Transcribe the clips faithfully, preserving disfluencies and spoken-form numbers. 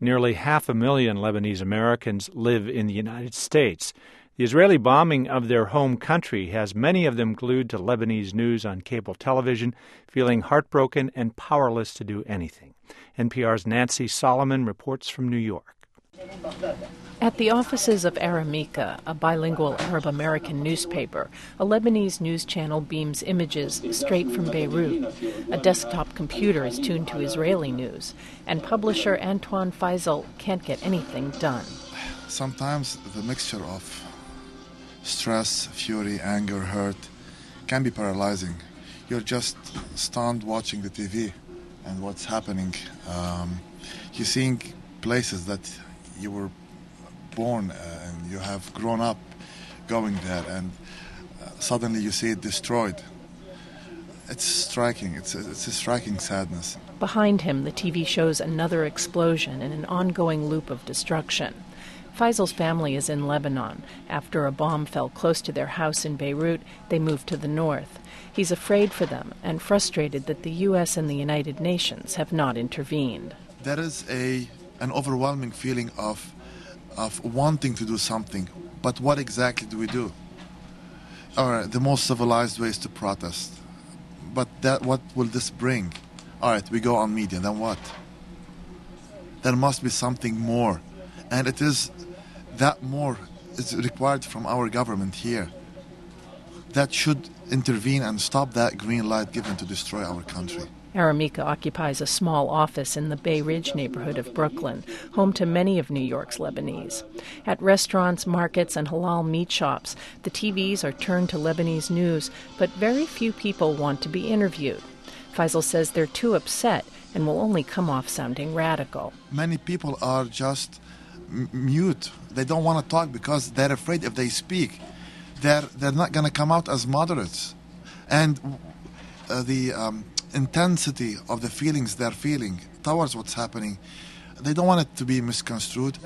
Nearly half a million Lebanese Americans live in the United States. The Israeli bombing of their home country has many of them glued to Lebanese news on cable television, feeling heartbroken and powerless to do anything. N P R's Nancy Solomon reports from New York. At the offices of Aramika, a bilingual Arab-American newspaper, a Lebanese news channel beams images straight from Beirut. A desktop computer is tuned to Israeli news, and publisher Antoine Faisal can't get anything done. Sometimes the mixture of stress, fury, anger, hurt can be paralyzing. You're just stunned watching the T V and what's happening. Um, you're seeing places that you were born uh, and you have grown up going there, and uh, suddenly you see it destroyed. It's striking. It's a, it's a striking sadness. Behind him, the T V shows another explosion in an ongoing loop of destruction. Faisal's family is in Lebanon. After a bomb fell close to their house in Beirut, they moved to the north. He's afraid for them and frustrated that the U S and the United Nations have not intervened. There is a an overwhelming feeling of of wanting to do something, but what exactly do we do? All right, the most civilized way is to protest, but that what will this bring? All right, we go on media, then what? There must be something more, and it is that more is required from our government here. That should intervene and stop that green light given to destroy our country. Aramika occupies a small office in the Bay Ridge neighborhood of Brooklyn, home to many of New York's Lebanese. At restaurants, markets, and halal meat shops, the T Vs are turned to Lebanese news, but very few people want to be interviewed. Faisal says they're too upset and will only come off sounding radical. Many people are just m- mute. They don't want to talk because they're afraid if they speak, they're, they're not going to come out as moderates. And uh, the... Um, intensity of the feelings they're feeling towards what's happening, they don't want it to be misconstrued.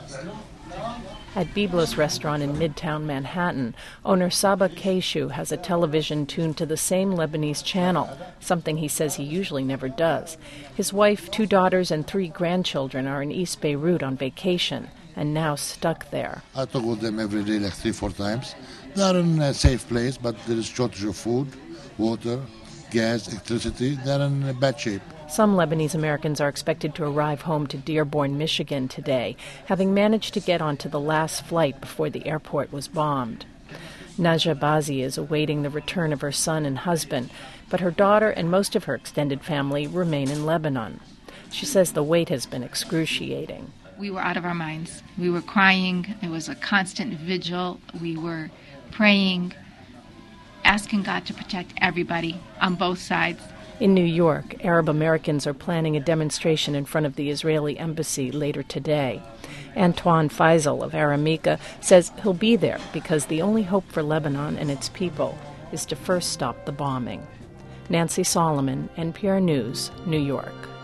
At Biblos restaurant in Midtown Manhattan, owner Saba Keishu has a television tuned to the same Lebanese channel, something he says he usually never does. His wife, two daughters, and three grandchildren are in East Beirut on vacation and now stuck there. I talk with them every day, like three, four times. They're in a safe place, but there is shortage of food, water, gas, electricity. They're in bad shape. Some Lebanese Americans are expected to arrive home to Dearborn, Michigan today, having managed to get onto the last flight before the airport was bombed. Najah Bazi is awaiting the return of her son and husband, but her daughter and most of her extended family remain in Lebanon. She says the wait has been excruciating. We were out of our minds. We were crying. It was a constant vigil. We were praying, asking God to protect everybody on both sides. In New York, Arab Americans are planning a demonstration in front of the Israeli embassy later today. Antoine Faisal of Aramika says he'll be there because the only hope for Lebanon and its people is to first stop the bombing. Nancy Solomon, N P R News, New York.